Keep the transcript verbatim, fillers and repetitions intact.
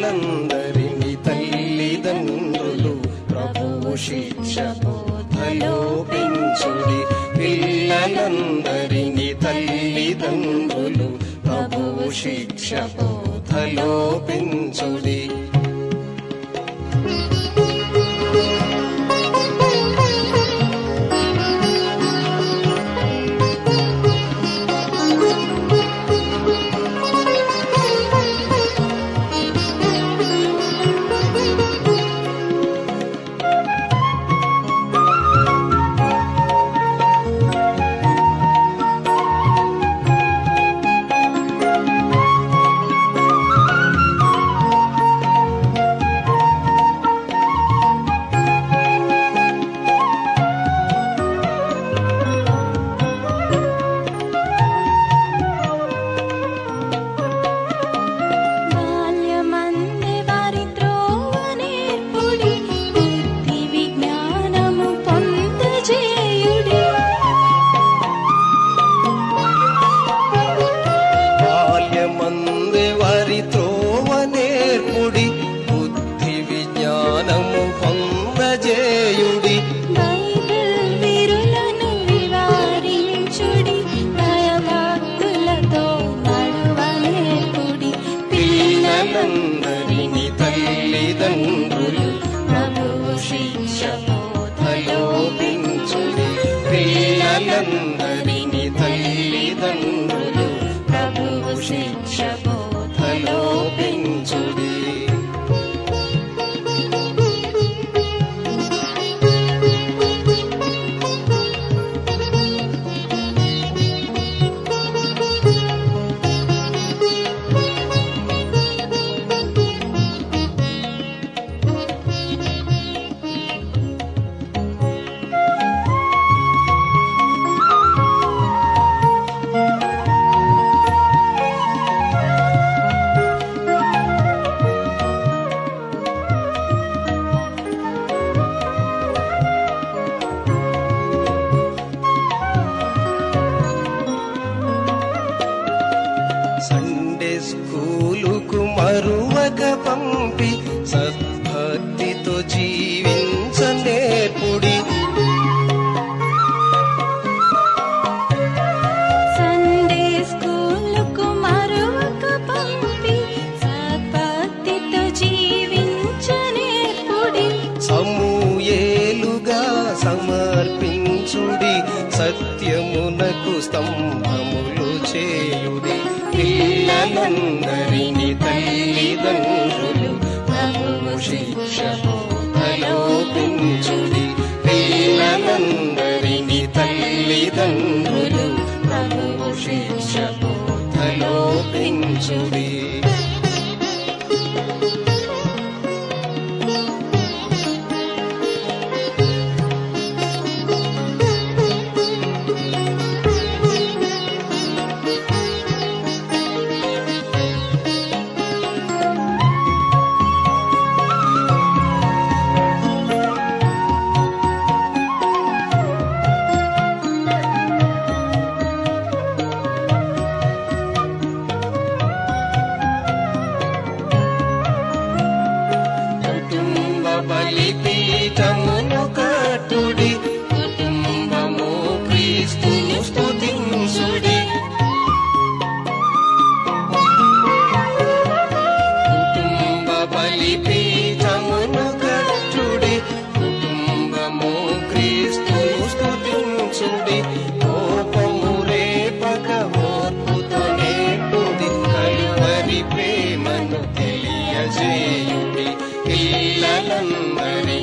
పిల్లలందరినీ తల్లిదండ్రులు ప్రభువు శిక్ష బోధలో పెంచుడి. పిల్లలందరినీ తల్లిదండ్రులు ప్రభువు శిక్ష బోధలో పెంచుడి. పిల్లలందరినీ తల్లిదండ్రులు ప్రభువు శిక్ష బోధలో పెంచుడి. పిల్లలందరినీ తల్లిదండ్రులు ప్రభువు శిక్ష బోధలో పెంచుడి. సండే స్కూలుకు మరువక పంపి సద్భక్తితో జీవించ నేర్పుడి. సండే స్కూలుకు మరువక పంపి సద్భక్తితో జీవించ నేర్పుడి. సమూయేలుగా సమర్పించుడి. సత్యమునకు స్తంభములు చేయుడి. పిల్లలందరినీ తల్లిదండ్రులు ప్రభువు శిక్ష బోధలో పెంచుడి. పిల్లలందరినీ తల్లిదండ్రులు ప్రభువు శిక్ష బోధలో పెంచుడి. బలిపీఠమును కట్టుడి. కుటుంబము క్రీస్తును స్తుతించుడి. కుటుంబ బలిపీఠమును కట్టుడి. కుటుంబము క్రీస్తును స్తుతించుడి. కోపము రేపక ఓర్పుతో నేర్పుడి. కలువరి ప్రేమను తెలియజేయుడి. పిల్లలందరి